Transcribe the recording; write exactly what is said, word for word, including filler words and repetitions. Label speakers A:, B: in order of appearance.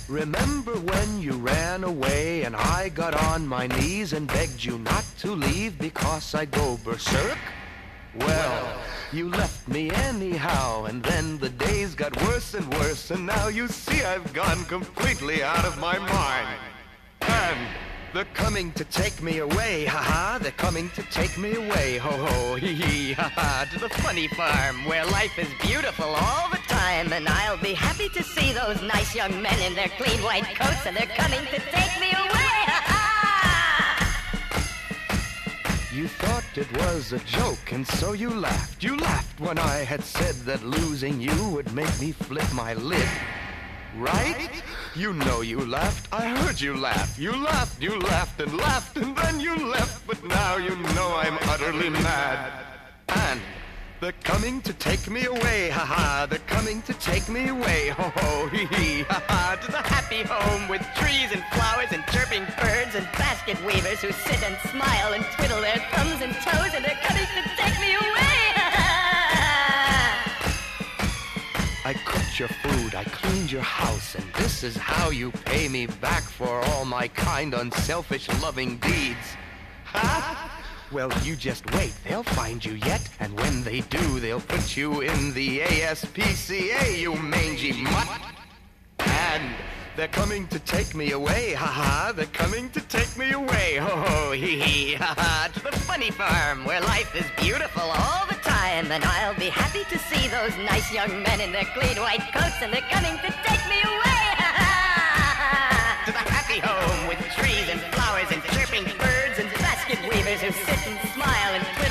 A: Remember when you ran away and I got on my knees and begged you not to leave because I'd go berserk? Well, you left me anyhow, and then the days got worse and worse, and now you see I've gone completely out of my mind. And they're coming to take me away, ha-ha, they're coming to take me away, ho-ho, hee-hee, ha-ha, to the funny farm where life is beautiful all the time, and I'll be happy to see those nice young men in their clean white coats, and they're coming to take me away, ha-ha! You thought it was a joke, and so you laughed. You laughed when I had said that losing you would make me flip my lid. Right? You know you laughed. I heard you laugh. You laughed, you laughed and laughed, and then you left. But now you know I'm utterly mad. And they're coming to take me away, ha-ha. They're coming to take me away, ho-ho, hee-hee, ha-ha. To the happy home with trees and flowers and chirping birds and basket weavers who sit and smile and twiddle their thumbs and toes, and they're coming to take me away, ha-ha. I cooked your food, I cleaned your house, and this is how you pay me back for all my kind, unselfish, loving deeds. Ha? Well, you just wait, they'll find you yet, and when they do, they'll put you in the A S P C A, you mangy mutt. And they're coming to take me away, ha-ha, they're coming to take me away, ho-ho, hee-hee, ha-ha, to the funny farm where life is beautiful all the time, and I'll be happy to see those nice young men in their clean white coats, and they're coming to take me away, ha-ha, to the happy home with trees and flowers and chirping birds and basket weavers who sit and smile and